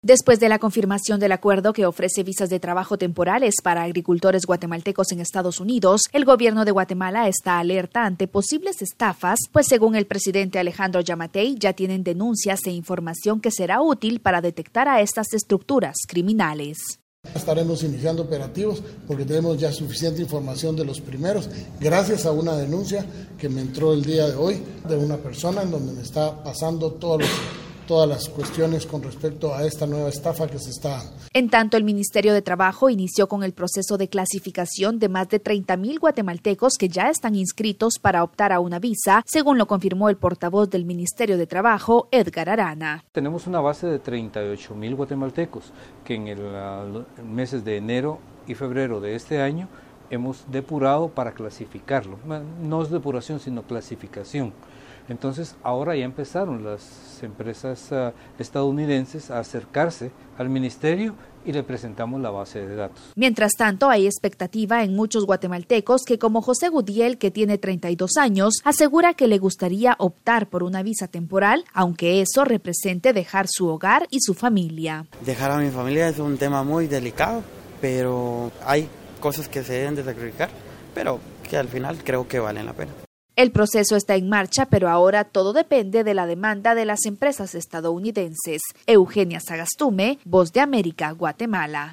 Después de la confirmación del acuerdo que ofrece visas de trabajo temporales para agricultores guatemaltecos en Estados Unidos, el gobierno de Guatemala está alerta ante posibles estafas, pues según el presidente Alejandro Yamatei, ya tienen denuncias e información que será útil para detectar a estas estructuras criminales. Estaremos iniciando operativos porque tenemos ya suficiente información de los primeros, gracias a una denuncia que me entró el día de hoy de una persona en donde me está pasando todas las cuestiones con respecto a esta nueva estafa que se está dando. En tanto, el Ministerio de Trabajo inició con el proceso de clasificación de más de 30,000 guatemaltecos que ya están inscritos para optar a una visa, según lo confirmó el portavoz del Ministerio de Trabajo, Edgar Arana. Tenemos una base de 38,000 guatemaltecos que en los meses de enero y febrero de este año hemos depurado para clasificarlo. No es depuración, sino clasificación. Entonces, ahora ya empezaron las empresas estadounidenses a acercarse al ministerio y le presentamos la base de datos. Mientras tanto, hay expectativa en muchos guatemaltecos que, como José Gudiel, que tiene 32 años, asegura que le gustaría optar por una visa temporal, aunque eso represente dejar su hogar y su familia. Dejar a mi familia es un tema muy delicado, pero hay cosas que se deben de sacrificar, pero que al final creo que valen la pena. El proceso está en marcha, pero ahora todo depende de la demanda de las empresas estadounidenses. Eugenia Sagastume, Voz de América, Guatemala.